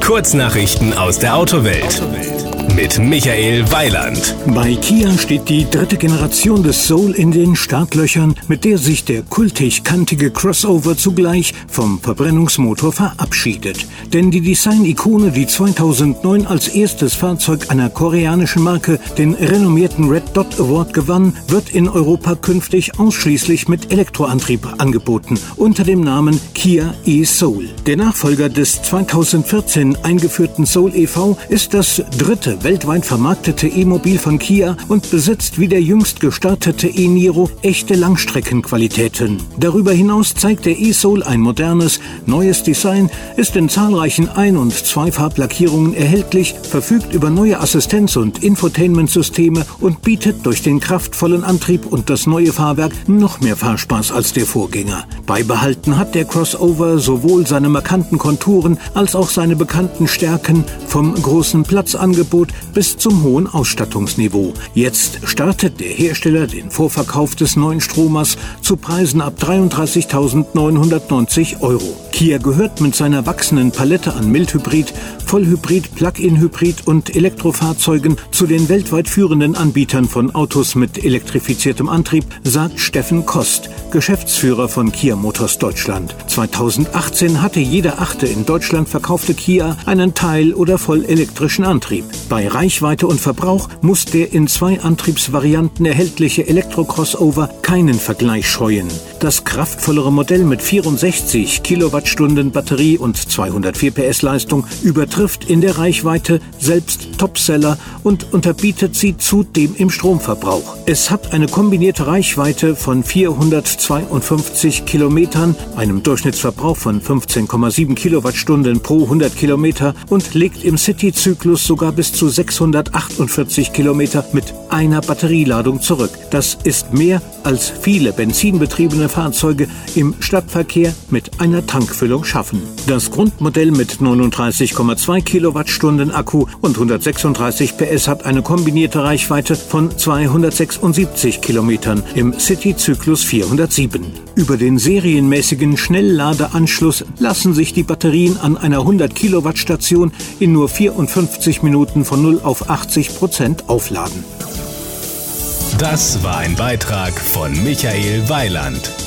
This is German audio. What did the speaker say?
Kurznachrichten aus der Autowelt mit Michael Weiland. Bei Kia steht die dritte Generation des Soul in den Startlöchern, mit der sich der kultig-kantige Crossover zugleich vom Verbrennungsmotor verabschiedet. Denn die Design-Ikone, die 2009 als erstes Fahrzeug einer koreanischen Marke den renommierten Red Dot Award gewann, wird in Europa künftig ausschließlich mit Elektroantrieb angeboten, unter dem Namen Kia e-Soul. Der Nachfolger des 2014 eingeführten Soul e.V. ist das dritte weltweit vermarktete E-Mobil von Kia und besitzt wie der jüngst gestartete e-Niro echte Langstreckenqualitäten. Darüber hinaus zeigt der e-Soul ein modernes, neues Design, ist in zahlreichen Ein- und Zweifarblackierungen erhältlich, verfügt über neue Assistenz- und Infotainment-Systeme und bietet durch den kraftvollen Antrieb und das neue Fahrwerk noch mehr Fahrspaß als der Vorgänger. Beibehalten hat der Crossover sowohl seine markanten Konturen als auch seine bekannten Stärken, vom großen Platzangebot bis zum hohen Ausstattungsniveau. Jetzt startet der Hersteller den Vorverkauf des neuen Stromers zu Preisen ab 33.990 €. Kia gehört mit seiner wachsenden Palette an Mildhybrid, Vollhybrid, Plug-in-Hybrid und Elektrofahrzeugen zu den weltweit führenden Anbietern von Autos mit elektrifiziertem Antrieb, sagt Steffen Kost, Geschäftsführer von Kia Motors Deutschland. 2018 hatte jeder achte in Deutschland verkaufte Kia einen teil- oder vollelektrischen Antrieb. Bei Reichweite und Verbrauch muss der in 2 Antriebsvarianten erhältliche Elektro-Crossover keinen Vergleich scheuen. Das kraftvollere Modell mit 64 Kilowattstunden Batterie und 204 PS Leistung übertrifft in der Reichweite selbst Topseller und unterbietet sie zudem im Stromverbrauch. Es hat eine kombinierte Reichweite von 452 Kilometern, einem Durchschnittsverbrauch von 15,7 Kilowattstunden pro 100 Kilometer und legt im City-Zyklus sogar bis zu 648 Kilometer mit einer Batterieladung zurück. Das ist mehr als viele benzinbetriebene Fahrzeuge im Stadtverkehr mit einer Tankfüllung schaffen. Das Grundmodell mit 39,2 Kilowattstunden Akku und 136 PS hat eine kombinierte Reichweite von 276 Kilometern, im City-Zyklus 407. Über den serienmäßigen Schnellladeanschluss lassen sich die Batterien an einer 100 Kilowattstation in nur 54 Minuten von 0 auf 80% aufladen. Das war ein Beitrag von Michael Weiland.